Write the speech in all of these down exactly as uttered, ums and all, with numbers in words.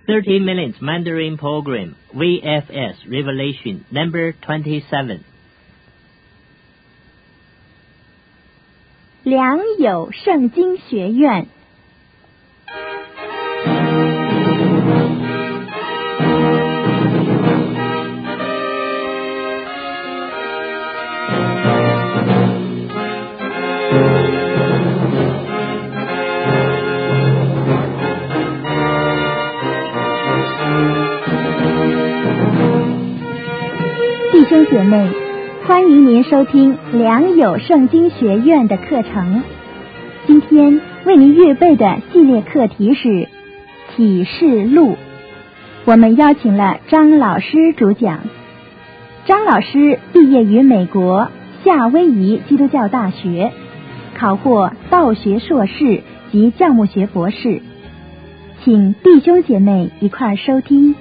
thirty minutes Mandarin Program, V F S Revelation number twenty-seven. 良友圣经学院。弟兄姐妹，欢迎您收听良友圣经学院的课程。今天为您预备的系列课题是启示录。我们邀请了张老师主讲。张老师毕业于美国夏威夷基督教大学，考获道学硕士及教牧学博士。请弟兄姐妹一块儿收听。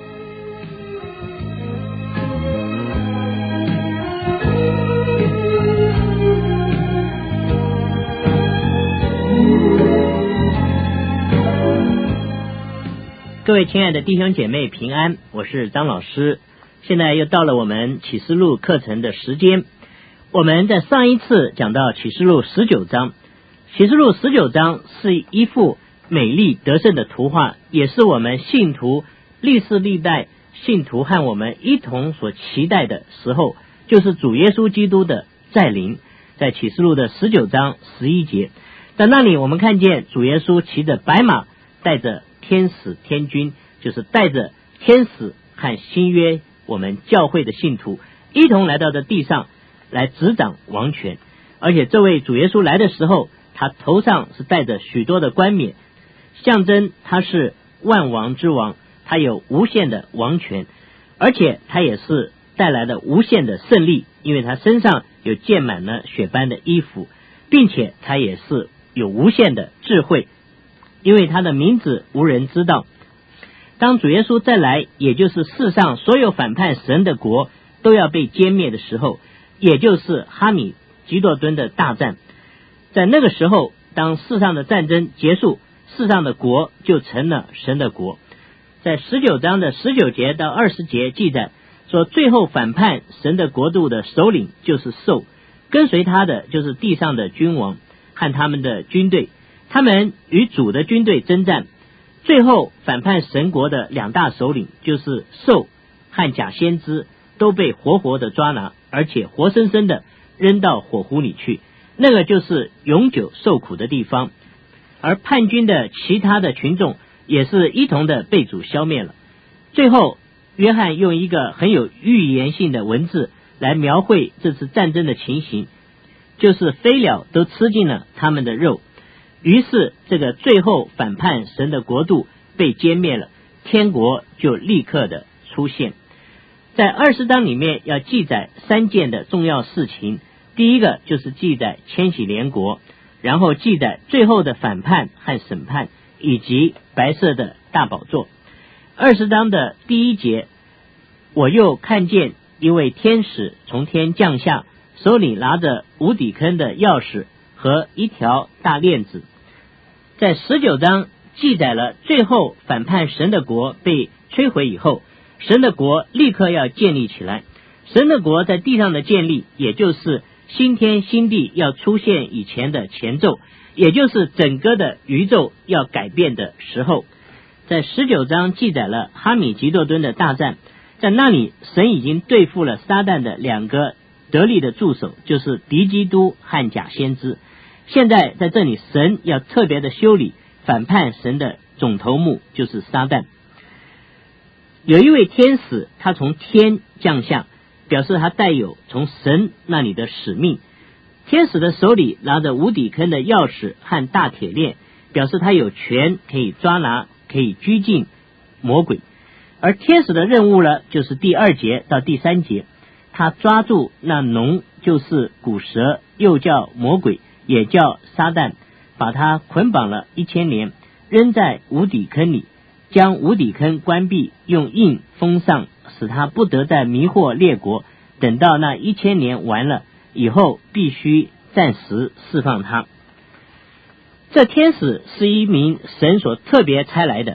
各位亲爱的弟兄姐妹平安，我是张老师。现在又到了我们启示录课程的时间。我们在上一次讲到启示录十九章，启示录十九章是一幅美丽得胜的图画，也是我们信徒历世历代信徒和我们一同所期待的时候，就是主耶稣基督的再临。在启示录的十九章十一节，在那里我们看见主耶稣骑着白马，带着天使天军，就是带着天使和新约我们教会的信徒一同来到这地上来执掌王权。而且这位主耶稣来的时候，他头上是带着许多的冠冕，象征他是万王之王，他有无限的王权，而且他也是带来了无限的胜利，因为他身上有溅满了血斑的衣服，并且他也是有无限的智慧，因为他的名字无人知道。当主耶稣再来，也就是世上所有反叛神的国都要被歼灭的时候，也就是哈米吉多敦的大战。在那个时候，当世上的战争结束，世上的国就成了神的国。在十九章的十九节到二十节记载说，最后反叛神的国度的首领就是兽，跟随他的就是地上的君王和他们的军队，他们与主的军队征战。最后反叛神国的两大首领就是兽和假先知，都被活活的抓拿，而且活生生的扔到火湖里去，那个就是永久受苦的地方。而叛军的其他的群众也是一同的被主消灭了。最后约翰用一个很有预言性的文字来描绘这次战争的情形，就是飞鸟都吃尽了他们的肉。于是这个最后反叛神的国度被歼灭了，天国就立刻的出现。在二十章里面要记载三件的重要事情，第一个就是记载千禧年国，然后记载最后的反叛和审判，以及白色的大宝座。二十章的第一节，我又看见一位天使从天降下，手里拿着无底坑的钥匙和一条大链子。在十九章记载了最后反叛神的国被摧毁以后，神的国立刻要建立起来。神的国在地上的建立，也就是新天新地要出现以前的前奏，也就是整个的宇宙要改变的时候。在十九章记载了哈米吉多敦的大战，在那里神已经对付了撒旦的两个得力的助手，就是敌基督和假先知。现在在这里神要特别的修理反叛神的总头目，就是撒旦。有一位天使，他从天降下，表示他带有从神那里的使命。天使的手里拿着无底坑的钥匙和大铁链，表示他有权可以抓拿，可以拘禁魔鬼。而天使的任务呢，就是第二节到第三节，他抓住那龙，就是古蛇，又叫魔鬼，也叫撒旦，把他捆绑了一千年，扔在无底坑里，将无底坑关闭，用印封上，使他不得再迷惑列国。等到那一千年完了以后，必须暂时释放他。这天使是一名神所特别差来的，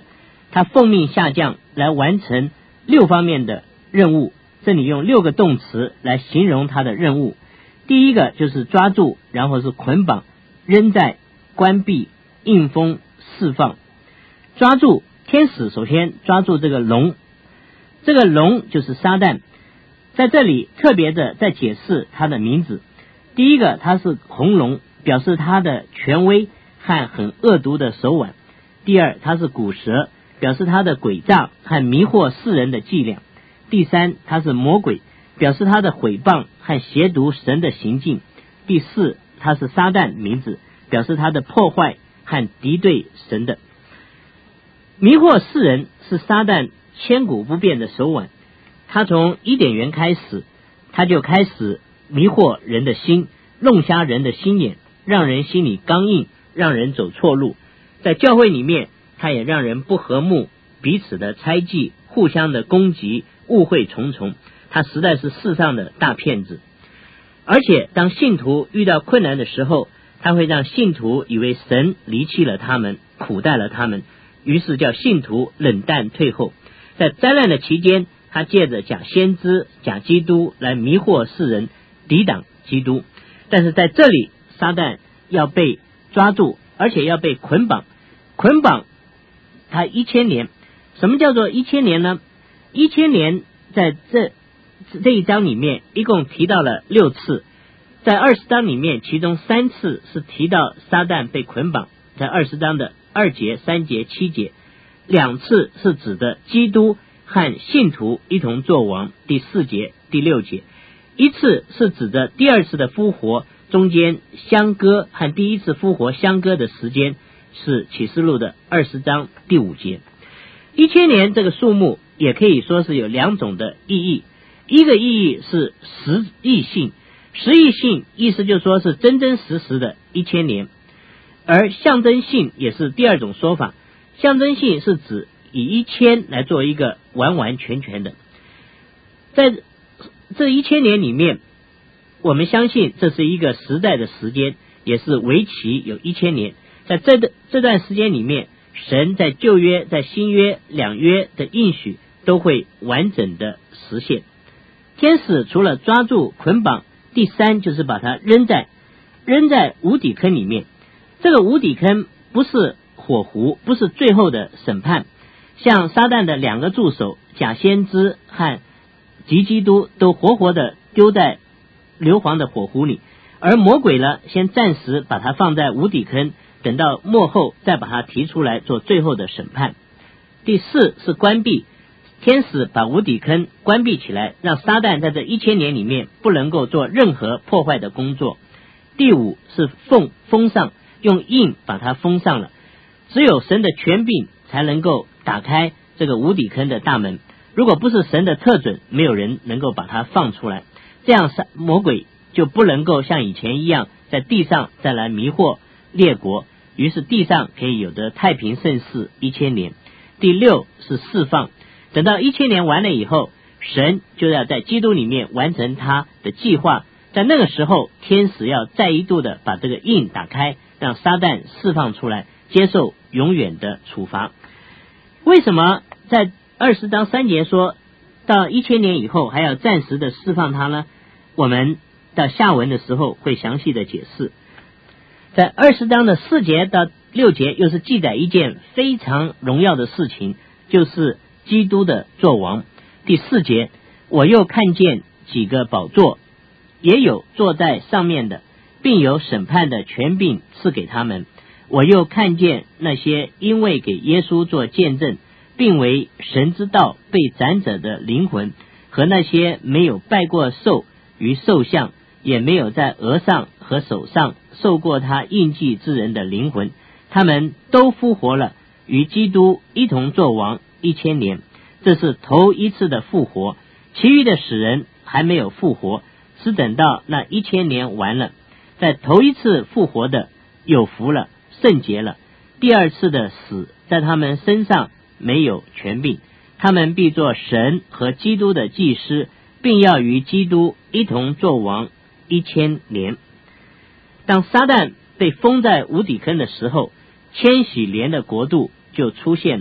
他奉命下降来完成六方面的任务。这里用六个动词来形容他的任务。第一个就是抓住，然后是捆绑、扔在、关闭、应封、释放。抓住，天使首先抓住这个龙，这个龙就是撒旦。在这里特别的在解释他的名字。第一个，他是红龙，表示他的权威和很恶毒的手腕。第二，他是古蛇，表示他的诡诈和迷惑世人的伎俩。第三，他是魔鬼，表示他的毁谤和亵渎神的行径。第四，他是撒旦名字，表示他的破坏和敌对神的。迷惑世人是撒旦千古不变的手腕，他从伊甸园开始，他就开始迷惑人的心，弄瞎人的心眼，让人心里刚硬，让人走错路。在教会里面，他也让人不和睦，彼此的猜忌，互相的攻击，误会重重。他实在是世上的大骗子。而且当信徒遇到困难的时候，他会让信徒以为神离弃了他们，苦待了他们，于是叫信徒冷淡退后。在灾难的期间，他借着假先知、假基督来迷惑世人，抵挡基督。但是在这里，撒旦要被抓住，而且要被捆绑。捆绑他一千年。什么叫做一千年呢？一千年在这这一章里面一共提到了六次，在二十章里面其中三次是提到撒旦被捆绑，在二十章的二节、三节、七节，两次是指的基督和信徒一同作王，第四节、第六节，一次是指的第二次的复活，中间相隔和第一次复活相隔的时间是启示录的二十章第五节。一千年这个数目也可以说是有两种的意义，一个意义是实义性，实义性意思就是说是真真实实的一千年，而象征性也是第二种说法。象征性是指以一千来做一个完完全全的，在这一千年里面，我们相信这是一个时代的时间，也是为期有一千年。在这这段时间里面，神在旧约、在新约两约的应许都会完整的实现。天使除了抓住捆绑，第三就是把它扔在扔在无底坑里面。这个无底坑不是火湖，不是最后的审判。像撒旦的两个助手假先知和敌基督都活活的丢在硫磺的火湖里，而魔鬼呢，先暂时把它放在无底坑，等到末后再把它提出来做最后的审判。第四是关闭，天使把无底坑关闭起来，让撒旦在这一千年里面不能够做任何破坏的工作。第五是封封上，用印把它封上了，只有神的权柄才能够打开这个无底坑的大门，如果不是神的特准，没有人能够把它放出来，这样魔鬼就不能够像以前一样在地上再来迷惑列国，于是地上可以有的太平盛世一千年。第六是释放，等到一千年完了以后，神就要在基督里面完成他的计划，在那个时候天使要再一度的把这个印打开，让撒旦释放出来，接受永远的处罚。为什么在二十章三节说到一千年以后还要暂时的释放他呢？我们到下文的时候会详细的解释。在二十章的四节到六节又是记载一件非常荣耀的事情，就是基督的作王。第四节，我又看见几个宝座，也有坐在上面的，并有审判的权柄赐给他们。我又看见那些因为给耶稣做见证，并为神之道被斩者的灵魂，和那些没有拜过兽与兽像，也没有在额上和手上受过他印记之人的灵魂，他们都复活了，与基督一同作王一千年。这是头一次的复活，其余的死人还没有复活，只等到那一千年完了。在头一次复活的有福了，圣洁了。第二次的死在他们身上没有权柄，他们必做神和基督的祭司，并要与基督一同作王一千年。当撒旦被封在无底坑的时候，千禧年的国度就出现了。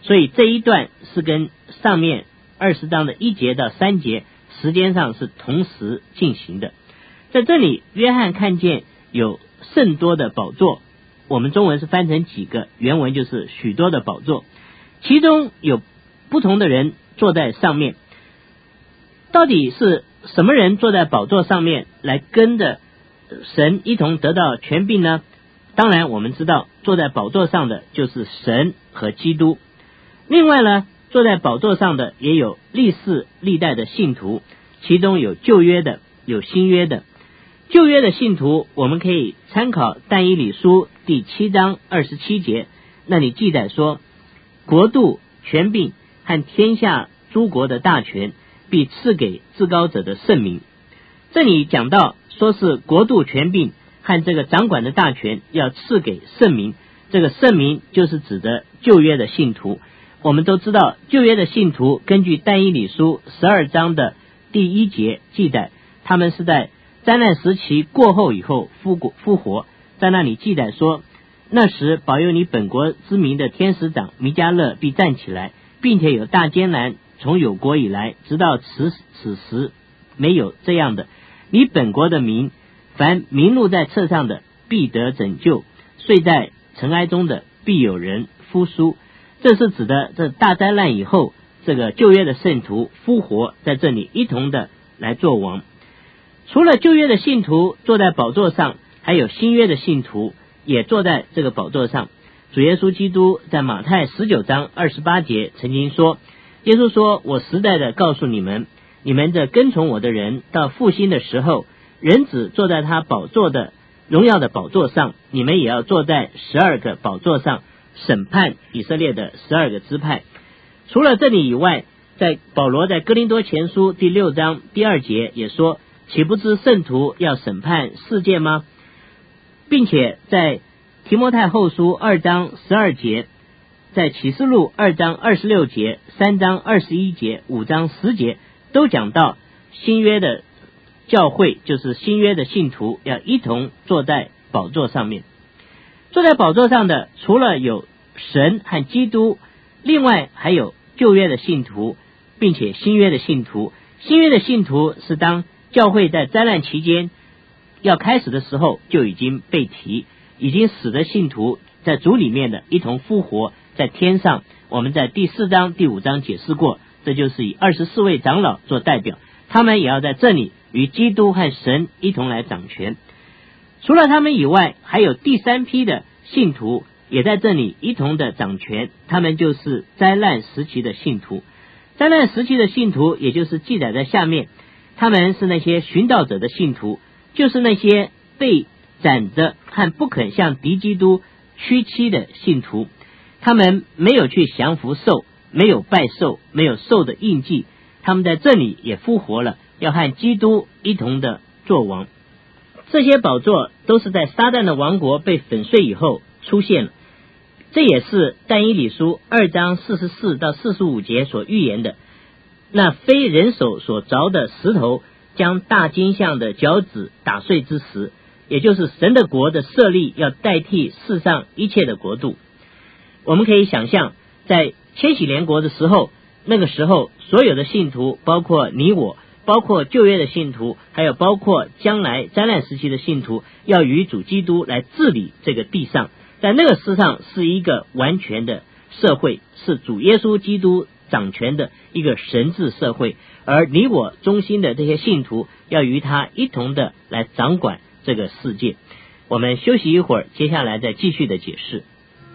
所以这一段是跟上面二十章的一节到三节时间上是同时进行的。在这里约翰看见有甚多的宝座，我们中文是翻成几个，原文就是许多的宝座，其中有不同的人坐在上面。到底是什么人坐在宝座上面来跟着神一同得到权柄呢？当然我们知道坐在宝座上的就是神和基督，另外呢，坐在宝座上的也有历世历代的信徒，其中有旧约的，有新约的。旧约的信徒我们可以参考但以理书第七章二十七节，那里记载说，国度、权柄和天下诸国的大权必赐给至高者的圣民。这里讲到说是国度、权柄和这个掌管的大权要赐给圣民，这个圣民就是指的旧约的信徒。我们都知道旧约的信徒根据但以理书十二章的第一节记载，他们是在灾难时期过后以后复复活，在那里记载说，那时保佑你本国之民的天使长弥迦勒必站起来，并且有大艰难从有国以来直到此此时没有这样的，你本国的民凡名录在册上的必得拯救，睡在尘埃中的必有人复苏。这是指的这大灾难以后，这个旧约的圣徒复活，在这里一同的来做王。除了旧约的信徒坐在宝座上，还有新约的信徒也坐在这个宝座上。主耶稣基督在马太十九章二十八节曾经说，耶稣说，我实在的告诉你们，你们这跟从我的人到复兴的时候，人子坐在他宝座的荣耀的宝座上，你们也要坐在十二个宝座上，审判以色列的十二个支派。除了这里以外，在保罗在哥林多前书第六章第二节也说，岂不知圣徒要审判世界吗？并且在提摩太后书二章十二节，在启示录二章二十六节、三章二十一节、五章十节都讲到新约的教会，就是新约的信徒要一同坐在宝座上面。坐在宝座上的除了有神和基督，另外还有旧约的信徒，并且新约的信徒。新约的信徒是当教会在灾难期间要开始的时候就已经被提，已经死的信徒在主里面的一同复活在天上。我们在第四章第五章解释过，这就是以二十四位长老做代表，他们也要在这里与基督和神一同来掌权。除了他们以外，还有第三批的信徒也在这里一同的掌权，他们就是灾难时期的信徒。灾难时期的信徒也就是记载在下面，他们是那些寻道者的信徒，就是那些被斩着和不肯向敌基督屈膝的信徒。他们没有去降服兽，没有拜兽，没有兽的印记，他们在这里也复活了，要和基督一同的作王。这些宝座都是在撒旦的王国被粉碎以后出现了，这也是但以理书二章四十四到四十五节所预言的，那非人手所凿的石头将大金像的脚趾打碎之时，也就是神的国的设立要代替世上一切的国度。我们可以想象，在千禧年国的时候，那个时候所有的信徒，包括你我，包括旧约的信徒，还有包括将来灾难时期的信徒，要与主基督来治理这个地上。在那个世上是一个完全的社会，是主耶稣基督掌权的一个神治社会，而你我中心的这些信徒要与他一同的来掌管这个世界。我们休息一会儿，接下来再继续的解释。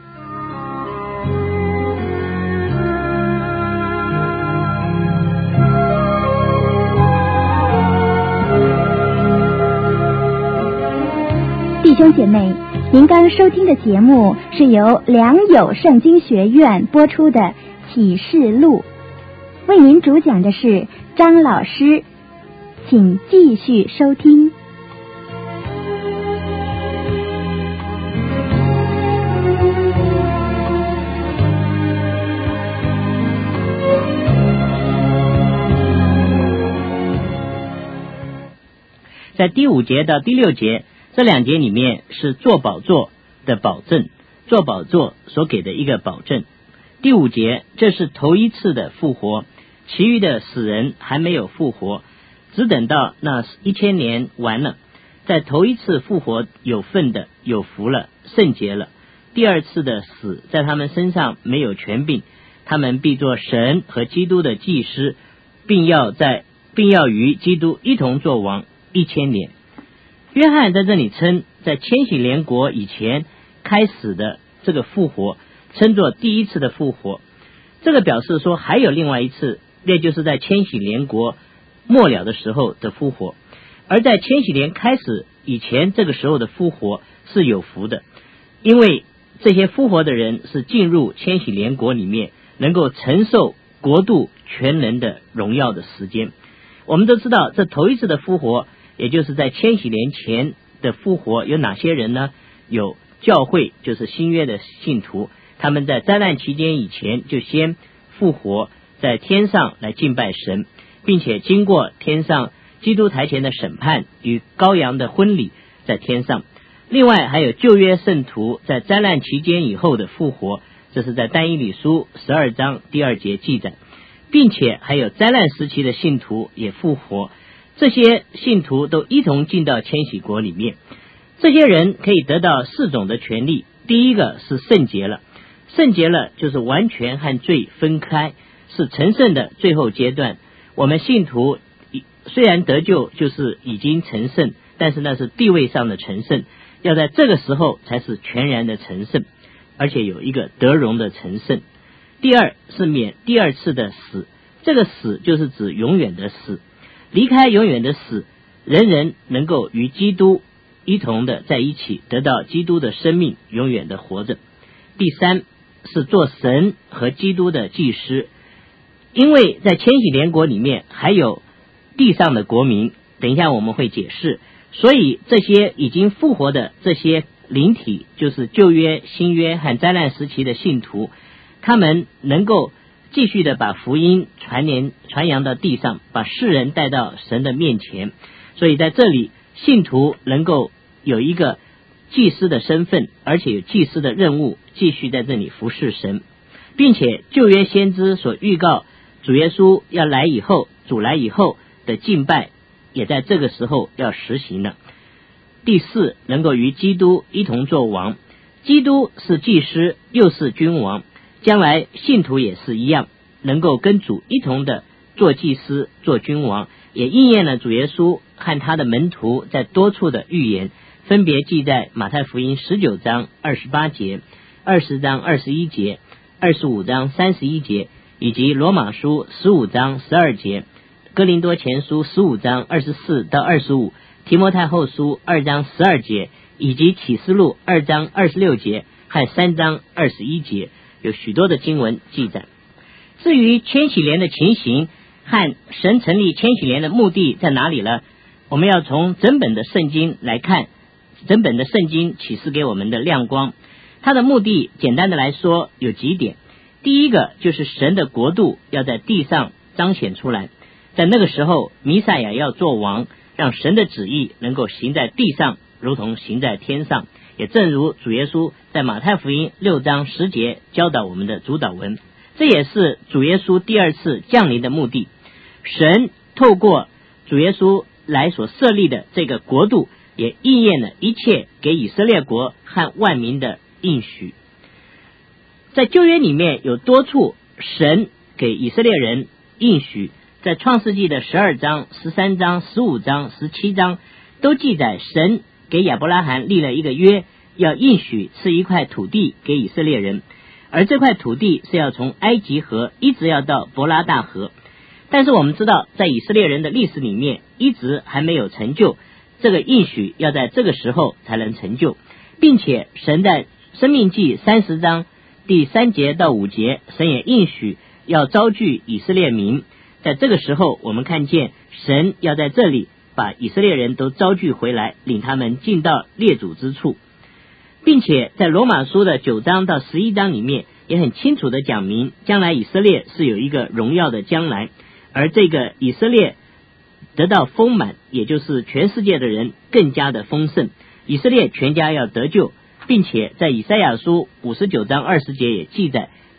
弟兄姐妹，您刚收听的节目是由良友圣经学院播出的《启示录》，为您主讲的是张老师，请继续收听。 在第五节到第六节这两节里面是坐宝座的保证，坐宝座所给的一个保证。 第五节，这是头一次的复活，其余的死人还没有复活，只等到那一千年完了，在头一次复活有份的有福了，圣洁了。第二次的死在他们身上没有权柄，他们必作神和基督的祭司，并要在并要与基督一同作王一千年。约翰在这里称在千禧年国以前开始的这个复活称作第一次的复活，这个表示说还有另外一次，那就是在千禧年国末了的时候的复活。而在千禧年开始以前，这个时候的复活是有福的，因为这些复活的人是进入千禧年国里面，能够承受国度全能的荣耀的时间。我们都知道这头一次的复活，也就是在千禧年前的复活，有哪些人呢？有教会，就是新约的信徒，他们在灾难期间以前就先复活，在天上来敬拜神，并且经过天上基督台前的审判与羔羊的婚礼在天上。另外还有旧约圣徒在灾难期间以后的复活，这是在但以理书十二章第二节记载，并且还有灾难时期的信徒也复活，这些信徒都一同进到千禧国里面。这些人可以得到四种的权利，第一个是圣洁了，圣洁了就是完全和罪分开，是成圣的最后阶段。我们信徒虽然得救就是已经成圣，但是那是地位上的成圣，要在这个时候才是全然的成圣，而且有一个得荣的成圣。第二是免第二次的死，这个死就是指永远的死，离开永远的死，人人能够与基督一同的在一起，得到基督的生命，永远的活着。第三是做神和基督的祭司，因为在千禧年国里面还有地上的国民，等一下我们会解释，所以这些已经复活的这些灵体，就是旧约、新约和灾难时期的信徒，他们能够继续的把福音传言传扬到地上，把世人带到神的面前。所以在这里信徒能够有一个祭司的身份，而且有祭司的任务，继续在这里服侍神，并且旧约先知所预告主耶稣要来以后，主来以后的敬拜也在这个时候要实行了。第四，能够与基督一同作王，基督是祭司又是君王，将来信徒也是一样，能够跟主一同的做祭司做君王，也应验了主耶稣和他的门徒在多处的预言，分别记在马太福音十九章二十八节、二十章二十一节、二十五章三十一节，以及罗马书十五章十二节、哥林多前书十五章二十四到二十五、提摩太后书二章十二节，以及启示录二章二十六节和三章二十一节，有许多的经文记载。至于千禧年的情形和神成立千禧年的目的在哪里呢？我们要从整本的圣经来看，整本的圣经启示给我们的亮光。它的目的简单的来说有几点。第一个就是神的国度要在地上彰显出来，在那个时候弥赛亚要做王，让神的旨意能够行在地上如同行在天上，也正如主耶稣在马太福音六章十节教导我们的主导文。这也是主耶稣第二次降临的目的。神透过主耶稣来所设立的这个国度，也应验了一切给以色列国和万民的应许。在旧约里面有多处神给以色列人应许，在创世纪的十二章、十三章、十五章、十七章都记载神给亚伯拉罕立了一个约，要应许赐一块土地给以色列人，而这块土地是要从埃及河一直要到伯拉大河。但是我们知道在以色列人的历史里面一直还没有成就，这个应许要在这个时候才能成就，并且神在申命记三十章第三节到五节，神也应许要招聚以色列民，在这个时候我们看见神要在这里把以色列人都招聚回来，领他们进到列祖之处，并且在罗马书的九章到十一章里面也很清楚的讲明，将来以色列是有一个荣耀的将来，而这个以色列得到丰满，也就是全世界的人更加的丰盛，以色列全家要得救，并且在以赛亚书五十九章二十节也记载，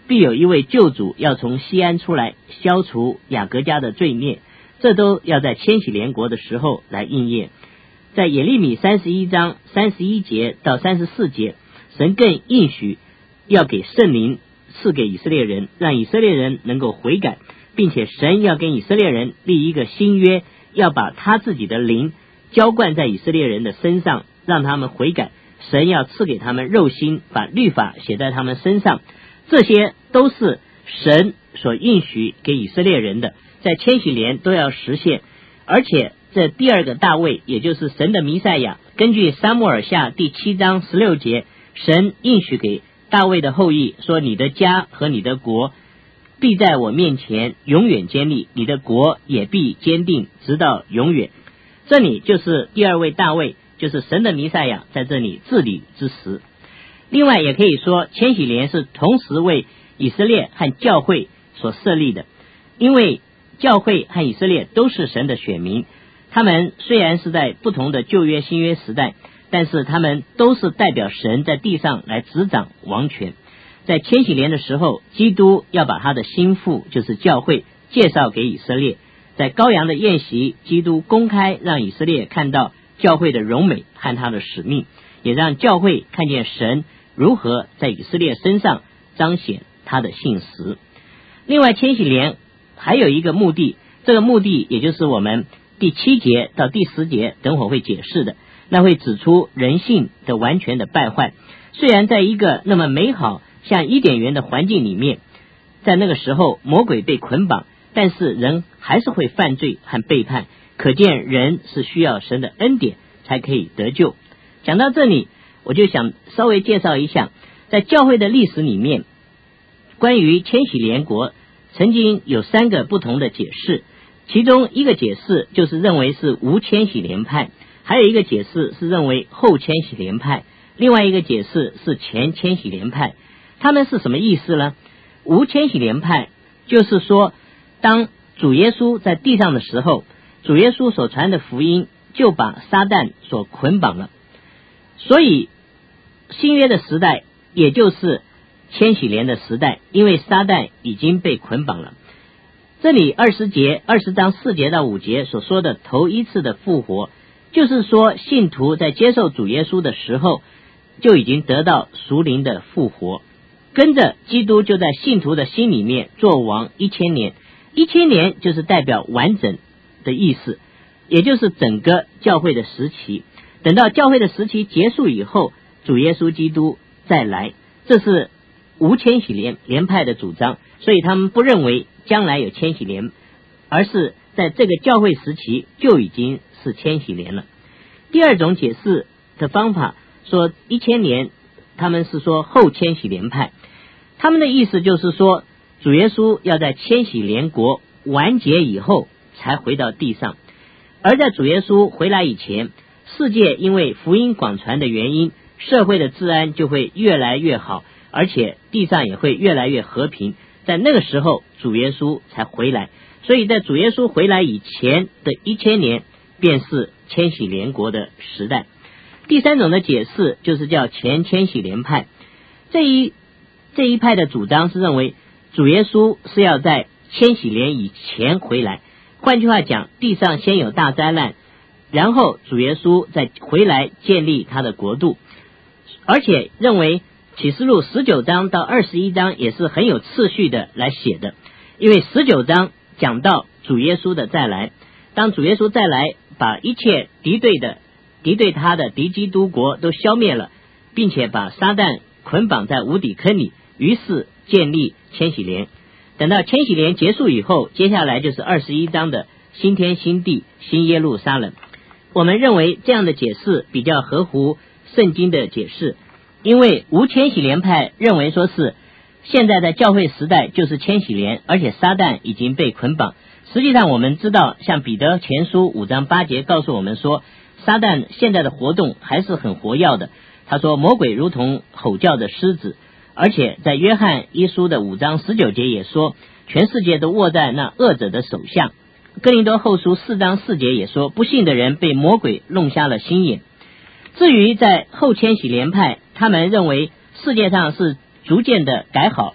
必有一位救主要从西安出来，消除雅各家的罪孽，这都要在千禧年国的时候来应验。在耶利米三十一章三十一节到三十四节，神更应许要给圣灵赐给以色列人，让以色列人能够悔改，并且神要跟以色列人立一个新约，要把他自己的灵浇灌在以色列人的身上，让他们悔改。神要赐给他们肉心，把律法写在他们身上，这些都是神所应许给以色列人的，在千禧年都要实现。而且这第二个大卫，也就是神的弥赛亚，根据撒母耳下第七章十六节，神应许给大卫的后裔说，你的家和你的国必在我面前永远坚立，你的国也必坚定直到永远。这里就是第二位大卫，就是神的弥赛亚在这里治理之时。另外也可以说，千禧年是同时为以色列和教会所设立的，因为教会和以色列都是神的选民，他们虽然是在不同的旧约新约时代，但是他们都是代表神在地上来执掌王权。在千禧年的时候，基督要把他的心腹，就是教会，介绍给以色列。在羔羊的宴席，基督公开让以色列看到教会的荣美和他的使命，也让教会看见神如何在以色列身上彰显他的信实。另外，千禧年还有一个目的，这个目的也就是我们第七节到第十节等会会解释的，那会指出人性的完全的败坏。虽然在一个那么美好像伊甸园的环境里面，在那个时候魔鬼被捆绑，但是人还是会犯罪和背叛，可见人是需要神的恩典才可以得救。讲到这里，我就想稍微介绍一下，在教会的历史里面，关于千禧年国曾经有三个不同的解释，其中一个解释就是认为是无千禧年派，还有一个解释是认为后千禧年派，另外一个解释是前千禧年派。他们是什么意思呢？无千禧年派就是说，当主耶稣在地上的时候，主耶稣所传的福音就把撒旦所捆绑了，所以新约的时代也就是千禧年的时代，因为撒旦已经被捆绑了。这里二十节二十章四节到五节所说的头一次的复活，就是说信徒在接受主耶稣的时候就已经得到属灵的复活，跟着基督就在信徒的心里面做王一千年。一千年就是代表完整的意思，也就是整个教会的时期。等到教会的时期结束以后，主耶稣基督再来，这是无千禧年年派的主张。所以他们不认为将来有千禧年，而是在这个教会时期就已经是千禧年了。第二种解释的方法说一千年，他们是说后千禧年派，他们的意思就是说主耶稣要在千禧年国完结以后才回到地上，而在主耶稣回来以前，世界因为福音广传的原因，社会的治安就会越来越好，而且地上也会越来越和平。在那个时候主耶稣才回来，所以在主耶稣回来以前的一千年便是千禧年国的时代。第三种的解释就是叫前千禧年派，这一这一派的主张是认为主耶稣是要在千禧年以前回来，换句话讲，地上先有大灾难，然后主耶稣再回来建立他的国度。而且认为启示录十九章到二十一章也是很有次序的来写的，因为十九章讲到主耶稣的再来，当主耶稣再来把一切敌对的敌对他的敌基督国都消灭了，并且把撒旦捆绑在无底坑里，于是建立千禧年。等到千禧年结束以后，接下来就是二十一章的新天新地新耶路撒冷。我们认为这样的解释比较合乎圣经的解释，因为无千禧年派认为说是现在在教会时代就是千禧年，而且撒旦已经被捆绑。实际上我们知道，像彼得前书五章八节告诉我们说，撒旦现在的活动还是很活跃的。他说魔鬼如同吼叫的狮子，而且在约翰一书的五章十九节也说，全世界都握在那恶者的手下。哥林多后书四章四节也说，不信的人被魔鬼弄瞎了心眼。至于在后千禧年派，他们认为世界上是逐渐的改好，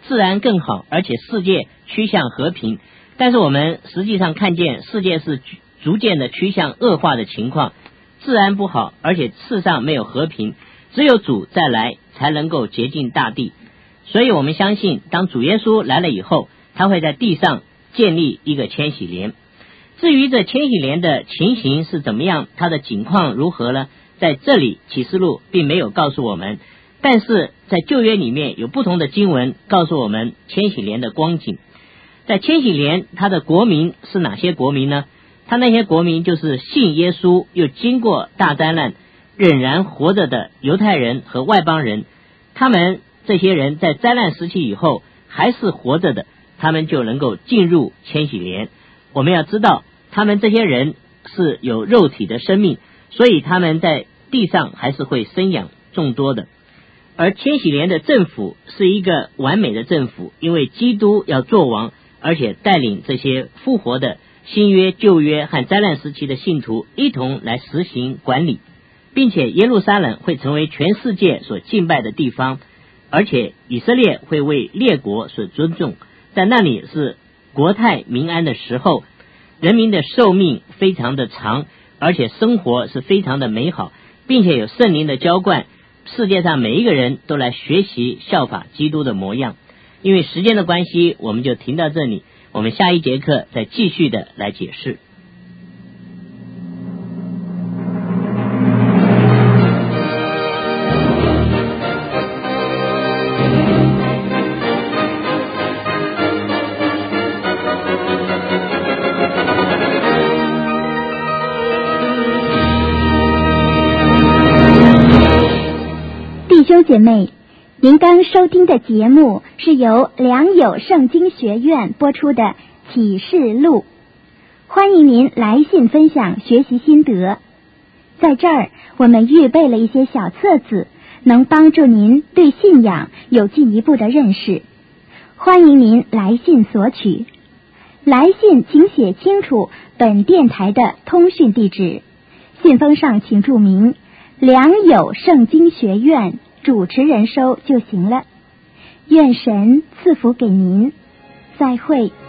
自然更好，而且世界趋向和平。但是我们实际上看见世界是逐渐的趋向恶化的情况，自然不好，而且世上没有和平，只有主再来才能够洁净大地。所以我们相信，当主耶稣来了以后，他会在地上建立一个千禧年。至于这千禧年的情形是怎么样，它的景况如何呢？在这里启示录并没有告诉我们，但是在旧约里面有不同的经文告诉我们千禧年的光景。在千禧年，他的国民是哪些国民呢？他那些国民就是信耶稣又经过大灾难仍然活着的犹太人和外邦人。他们这些人在灾难时期以后还是活着的，他们就能够进入千禧年。我们要知道，他们这些人是有肉体的生命，所以他们在地上还是会生养众多的。而千禧年的政府是一个完美的政府，因为基督要做王，而且带领这些复活的新约、旧约和灾难时期的信徒一同来实行管理，并且耶路撒冷会成为全世界所敬拜的地方，而且以色列会为列国所尊重，在那里是国泰民安的时候，人民的寿命非常的长，而且生活是非常的美好，并且有圣灵的浇灌，世界上每一个人都来学习效法基督的模样。因为时间的关系，我们就停到这里，我们下一节课再继续的来解释。 弟兄姐妹，您刚收听的节目是由良友圣经学院播出的启示录，欢迎您来信分享学习心得。在这儿，我们预备了一些小册子，能帮助您对信仰有进一步的认识。欢迎您来信索取。来信请写清楚本电台的通讯地址，信封上请注明良友圣经学院主持人收就行了。愿神赐福给您，再会。